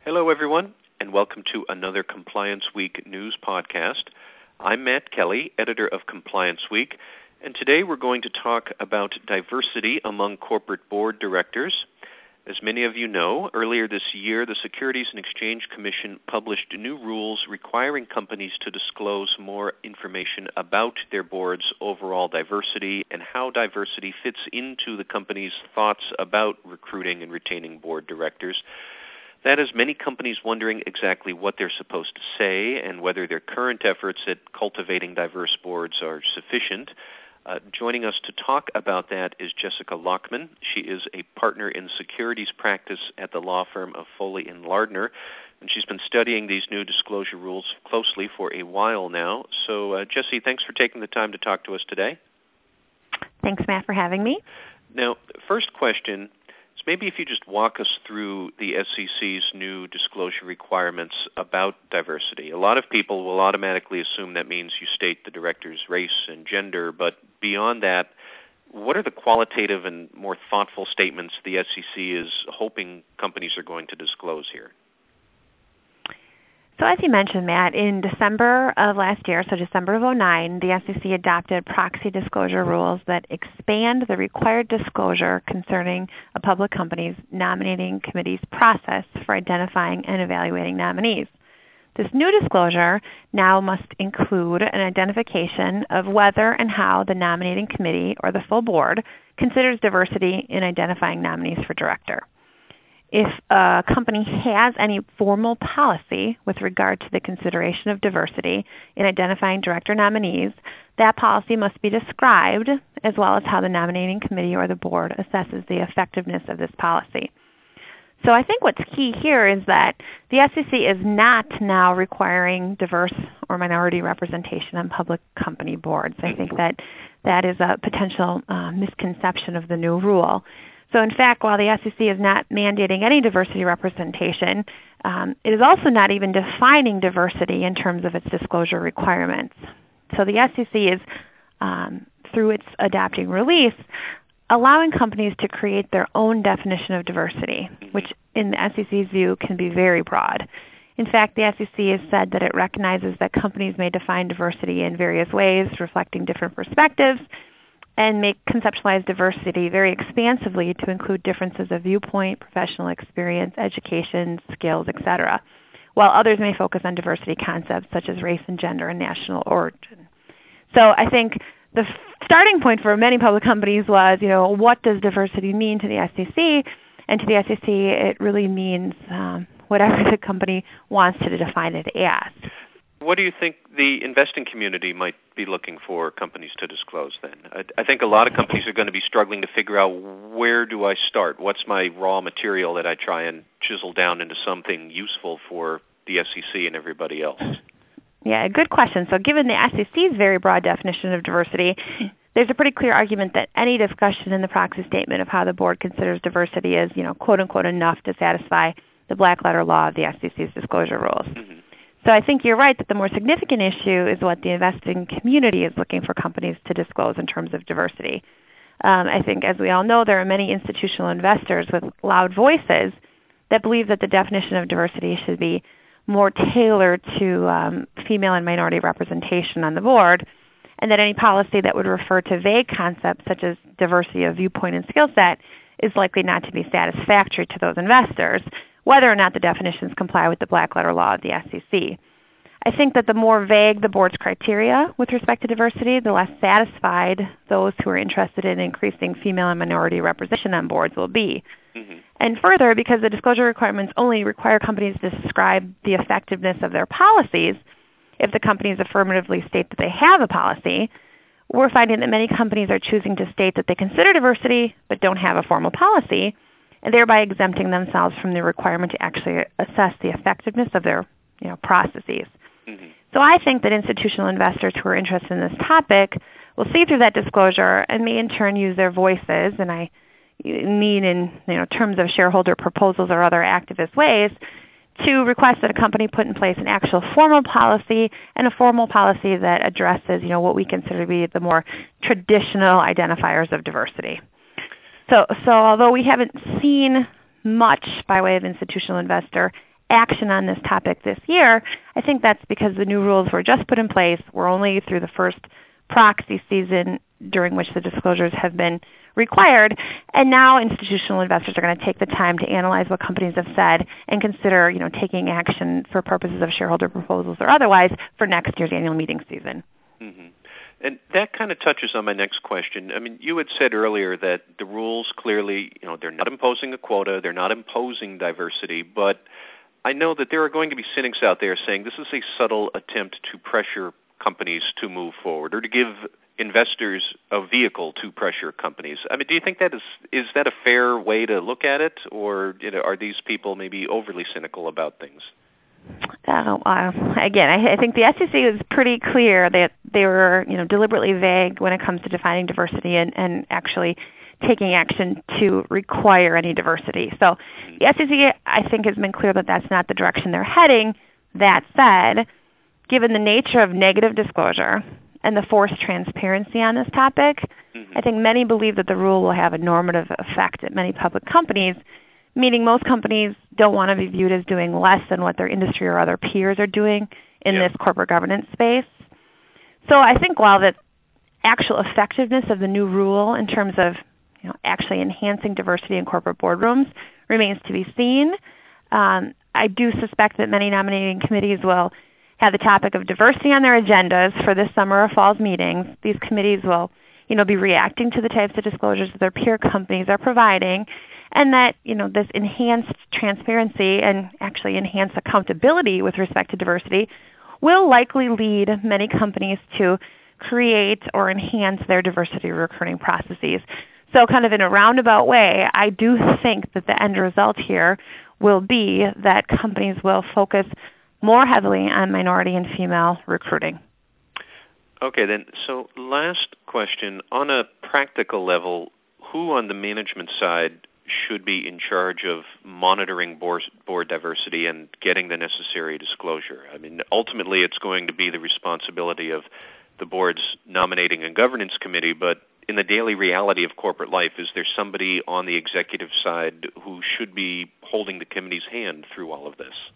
Hello, everyone, and welcome to another Compliance Week news podcast. I'm Matt Kelly, editor of Compliance Week, and today we're going to talk about diversity among corporate board directors. As many of you know, earlier this year, the Securities and Exchange Commission published new rules requiring companies to disclose more information about their board's overall diversity and how diversity fits into the company's thoughts about recruiting and retaining board directors. That has many companies wondering exactly what they're supposed to say and whether their current efforts at cultivating diverse boards are sufficient. Joining us to talk about that is Jessica Lockman. She is a partner in securities practice at the law firm of Foley & Lardner, and she's been studying these new disclosure rules closely for a while now. So, Jessie, thanks for taking the time to talk to us today. Thanks, Matt, for having me. Now, first question. So maybe if you just walk us through the SEC's new disclosure requirements about diversity. A lot of people will automatically assume that means you state the director's race and gender, but beyond that, what are the qualitative and more thoughtful statements the SEC is hoping companies are going to disclose here? So as you mentioned, Matt, in December of last year, so December of 2009, the SEC adopted proxy disclosure rules that expand the required disclosure concerning a public company's nominating committee's process for identifying and evaluating nominees. This new disclosure now must include an identification of whether and how the nominating committee or the full board considers diversity in identifying nominees for director. If a company has any formal policy with regard to the consideration of diversity in identifying director nominees, that policy must be described, as well as how the nominating committee or the board assesses the effectiveness of this policy. So I think what's key here is that the SEC is not now requiring diverse or minority representation on public company boards. I think that is a potential misconception of the new rule. So in fact, while the SEC is not mandating any diversity representation, it is also not even defining diversity in terms of its disclosure requirements. So the SEC is, through its adopting release, allowing companies to create their own definition of diversity, which in the SEC's view can be very broad. In fact, the SEC has said that it recognizes that companies may define diversity in various ways, reflecting different perspectives, and may conceptualize diversity very expansively to include differences of viewpoint, professional experience, education, skills, etc., while others may focus on diversity concepts such as race and gender and national origin. So I think the starting point for many public companies was, what does diversity mean to the SEC? And to the SEC, it really means whatever the company wants to define it as. What do you think the investing community might be looking for companies to disclose then? I think a lot of companies are going to be struggling to figure out, where do I start? What's my raw material that I try and chisel down into something useful for the SEC and everybody else? Yeah, good question. So given the SEC's very broad definition of diversity, there's a pretty clear argument that any discussion in the proxy statement of how the board considers diversity is, quote unquote, enough to satisfy the black letter law of the SEC's disclosure rules. Mm-hmm. So I think you're right that the more significant issue is what the investing community is looking for companies to disclose in terms of diversity. I think, as we all know, there are many institutional investors with loud voices that believe that the definition of diversity should be more tailored to female and minority representation on the board, and that any policy that would refer to vague concepts such as diversity of viewpoint and skill set is likely not to be satisfactory to those investors, whether or not the definitions comply with the black letter law of the SEC. I think that the more vague the board's criteria with respect to diversity, the less satisfied those who are interested in increasing female and minority representation on boards will be. Mm-hmm. And further, because the disclosure requirements only require companies to describe the effectiveness of their policies, if the companies affirmatively state that they have a policy, we're finding that many companies are choosing to state that they consider diversity but don't have a formal policy, and thereby exempting themselves from the requirement to actually assess the effectiveness of their processes. Mm-hmm. So I think that institutional investors who are interested in this topic will see through that disclosure and may in turn use their voices, and I mean in terms of shareholder proposals or other activist ways, to request that a company put in place an actual formal policy and a formal policy that addresses what we consider to be the more traditional identifiers of diversity. So although we haven't seen much by way of institutional investor action on this topic this year, I think that's because the new rules were just put in place. We're only through the first proxy season during which the disclosures have been required, and now institutional investors are going to take the time to analyze what companies have said and consider, taking action for purposes of shareholder proposals or otherwise for next year's annual meeting season. Mm-hmm. And that kind of touches on my next question. I mean, you had said earlier that the rules clearly, they're not imposing a quota, they're not imposing diversity, but I know that there are going to be cynics out there saying this is a subtle attempt to pressure companies to move forward or to give investors a vehicle to pressure companies. I mean, do you think that is that a fair way to look at it, or are these people maybe overly cynical about things? Again, I think the SEC was pretty clear that they were, deliberately vague when it comes to defining diversity and actually taking action to require any diversity. So the SEC, I think, has been clear that that's not the direction they're heading. That said, given the nature of negative disclosure and the forced transparency on this topic, I think many believe that the rule will have a normative effect at many public companies, meaning most companies don't want to be viewed as doing less than what their industry or other peers are doing in this corporate governance space. So I think while the actual effectiveness of the new rule in terms of actually enhancing diversity in corporate boardrooms remains to be seen, I do suspect that many nominating committees will have the topic of diversity on their agendas for this summer or fall's meetings. These committees will be reacting to the types of disclosures that their peer companies are providing, and that this enhanced transparency and actually enhanced accountability with respect to diversity will likely lead many companies to create or enhance their diversity recruiting processes. So kind of in a roundabout way, I do think that the end result here will be that companies will focus more heavily on minority and female recruiting. Okay, then. So last question. On a practical level, who on the management side should be in charge of monitoring board diversity and getting the necessary disclosure? I mean, ultimately it's going to be the responsibility of the board's nominating and governance committee, but in the daily reality of corporate life, is there somebody on the executive side who should be holding the committee's hand through all of this?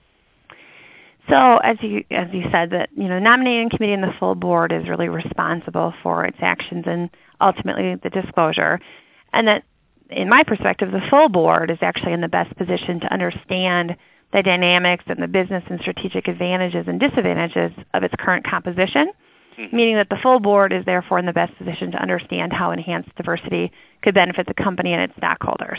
So as you said, that the nominating committee and the full board is really responsible for its actions and ultimately the disclosure, and that in my perspective, the full board is actually in the best position to understand the dynamics and the business and strategic advantages and disadvantages of its current composition, meaning that the full board is therefore in the best position to understand how enhanced diversity could benefit the company and its stockholders.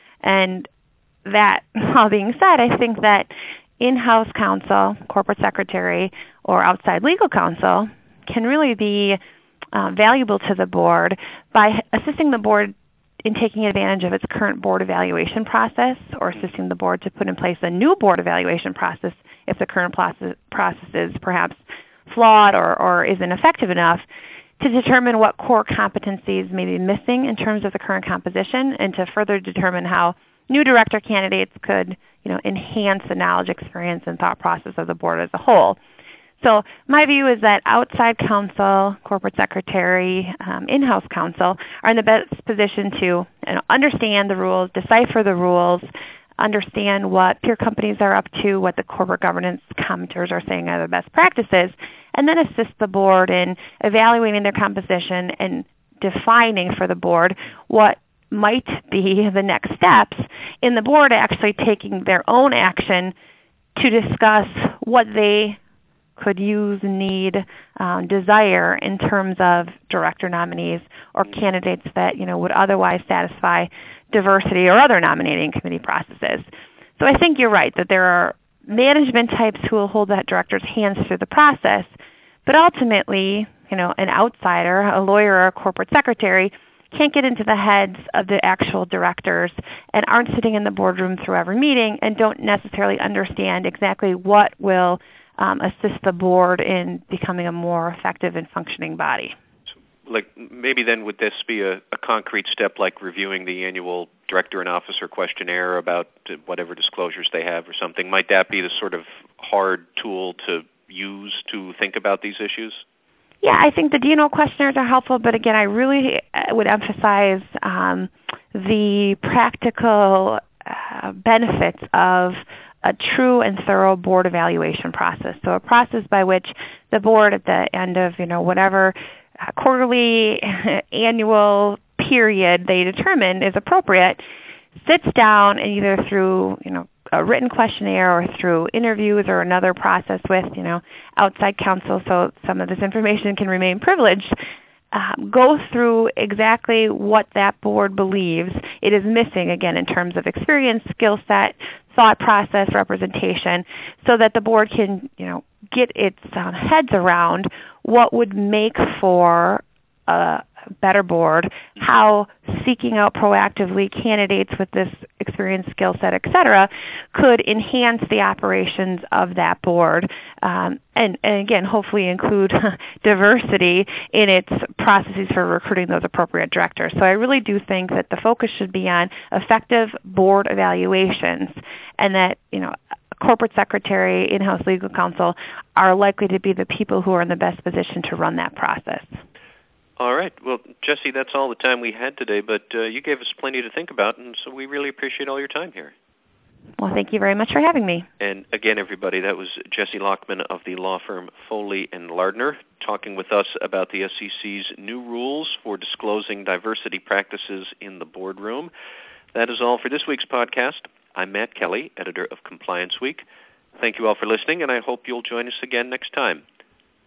And that all being said, I think that in-house counsel, corporate secretary, or outside legal counsel can really be valuable to the board by assisting the board in taking advantage of its current board evaluation process, or assisting the board to put in place a new board evaluation process if the current process is perhaps flawed or isn't effective enough, to determine what core competencies may be missing in terms of the current composition, and to further determine how new director candidates could enhance the knowledge, experience, and thought process of the board as a whole. So my view is that outside counsel, corporate secretary, in-house counsel are in the best position to understand the rules, decipher the rules, understand what peer companies are up to, what the corporate governance commenters are saying are the best practices, and then assist the board in evaluating their composition and defining for the board what might be the next steps in the board actually taking their own action to discuss what they could use, need, desire in terms of director nominees or candidates that would otherwise satisfy diversity or other nominating committee processes. So I think you're right that there are management types who will hold that director's hands through the process, but ultimately, an outsider, a lawyer or a corporate secretary, can't get into the heads of the actual directors and aren't sitting in the boardroom through every meeting and don't necessarily understand exactly what will assist the board in becoming a more effective and functioning body. Like maybe then would this be a concrete step like reviewing the annual director and officer questionnaire about whatever disclosures they have or something? Might that be the sort of hard tool to use to think about these issues? Yeah, I think the D&O questionnaires are helpful, but again, I really would emphasize the practical benefits of a true and thorough board evaluation process. So a process by which the board at the end of whatever quarterly, annual period they determine is appropriate, sits down and either through a written questionnaire or through interviews or another process with outside counsel, so some of this information can remain privileged, go through exactly what that board believes it is missing, again, in terms of experience, skill set, thought process, representation, so that the board can get its heads around what would make for a better board, how seeking out proactively candidates with this experience, skill set, etc., could enhance the operations of that board, and again, hopefully include diversity in its processes for recruiting those appropriate directors. So I really do think that the focus should be on effective board evaluations, and that corporate secretary, in-house legal counsel are likely to be the people who are in the best position to run that process. All right. Well, Jesse, that's all the time we had today, but you gave us plenty to think about, and so we really appreciate all your time here. Well, thank you very much for having me. And again, everybody, that was Jesse Lockman of the law firm Foley & Lardner talking with us about the SEC's new rules for disclosing diversity practices in the boardroom. That is all for this week's podcast. I'm Matt Kelly, editor of Compliance Week. Thank you all for listening, and I hope you'll join us again next time.